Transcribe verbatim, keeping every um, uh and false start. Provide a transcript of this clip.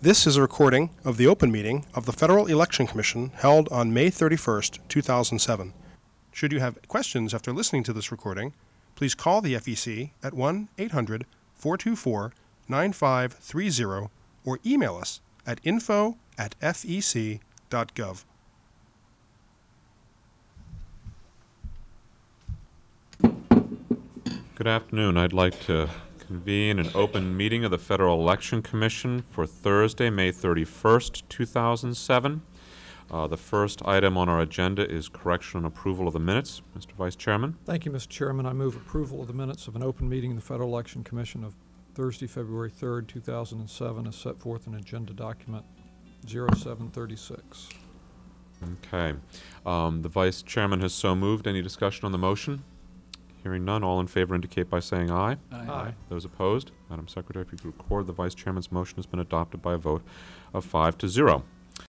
This is a recording of the open meeting of the Federal Election Commission held on May thirty-first, two thousand seven. Should you have questions after listening to this recording, please call the F E C at one eight hundred, four two four, nine five three zero or email us at info at f e c dot gov. Good afternoon. I'd like to convene an open meeting of the Federal Election Commission for Thursday, May thirty-first, two thousand seven. Uh, the first item on our agenda is correction and approval of the minutes. Mister Vice Chairman. Thank you, Mister Chairman. I move approval of the minutes of an open meeting of the Federal Election Commission of Thursday, February third, two thousand seven, as set forth in agenda document zero seven thirty-six. Okay. Um, the Vice Chairman has so moved. Any discussion on the motion? Hearing none, all in favor indicate by saying aye. Aye. Aye. Those opposed? Madam Secretary, if you could record the Vice Chairman's motion has been adopted by a vote of five to zero.